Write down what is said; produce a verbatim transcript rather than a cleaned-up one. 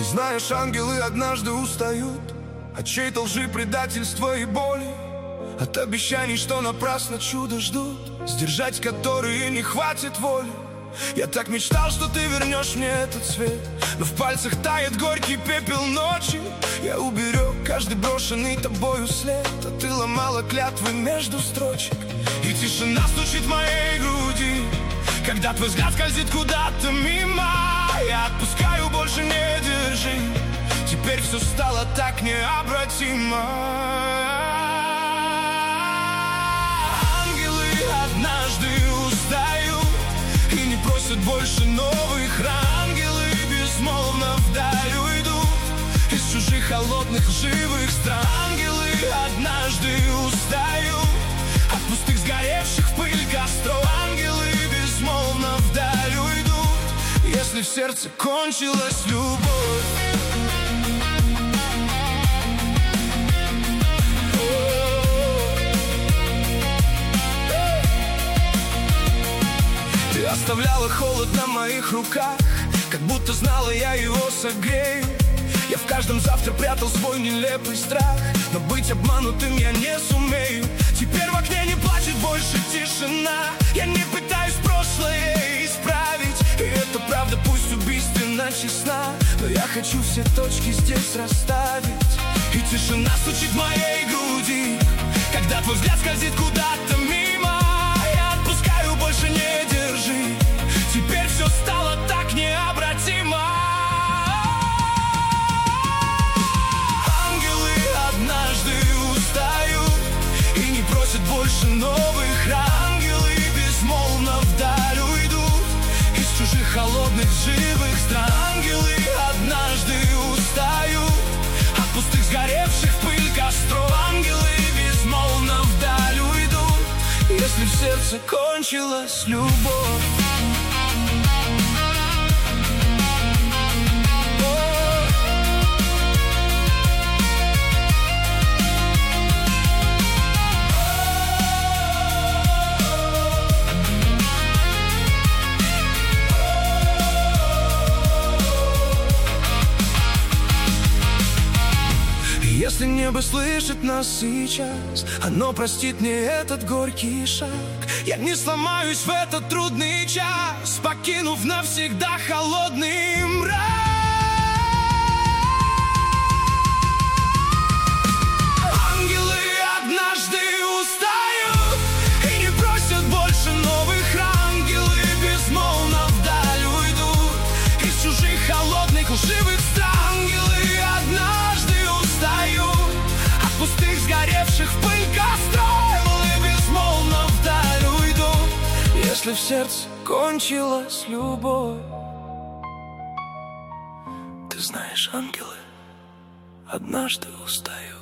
знаешь, ангелы однажды устают от чьей-то лжи, предательства и боли, от обещаний, что напрасно чудо ждут, сдержать которые не хватит воли. Я так мечтал, что ты вернешь мне этот свет, но в пальцах тает горький пепел ночи. Я уберег каждый брошенный тобою след, а ты ломала клятвы между строчек. И тишина стучит в моей груди, когда твой взгляд скользит куда-то мимо. Я отпускаю, больше не держи, теперь все стало так необратимо. Ангелы однажды устают и не просят больше новых ран. Ангелы безмолвно вдаль уйдут из чужих холодных лживых стран. Ангелы однажды устают от пустых сгоревших в пыль костров. Ангелы безмолвно вдаль уйдут, если в сердце кончилась любовь. Ты оставляла холод на моих руках, как будто знала, я его согрею. Я в каждом завтра прятал свой нелепый страх, но быть обманутым я не сумею. Теперь в окне не плачет больше тишина. Я не пытаюсь прошлое исправить, и это правда, пусть убийственно честна, но я хочу все точки здесь расставить. И тишина стучит в моей груди, когда твой взгляд скользит куда-то мимо. Я отпускаю, больше не держи, теперь все стало так необратимо. Больше новых ран. Ангелы безмолвно вдаль уйдут из чужих холодных живых стран. Ангелы однажды устают от пустых сгоревших в пыль костров. Ангелы безмолвно вдаль уйдут, если в сердце кончилась любовь. Если небо слышит нас сейчас, оно простит мне этот горький шаг. Я не сломаюсь в этот трудный час, покинув навсегда холодный мрак. Ангелы однажды устают и не просят больше новых ран. Ангелы безмолвно вдаль уйдут из чужих холодных лживых стран. Ангелы однажды от пустых сгоревших в пыль костров. Ангелы безмолвно вдаль уйдут, если в сердце кончилась любовь. Ты знаешь, ангелы однажды устают.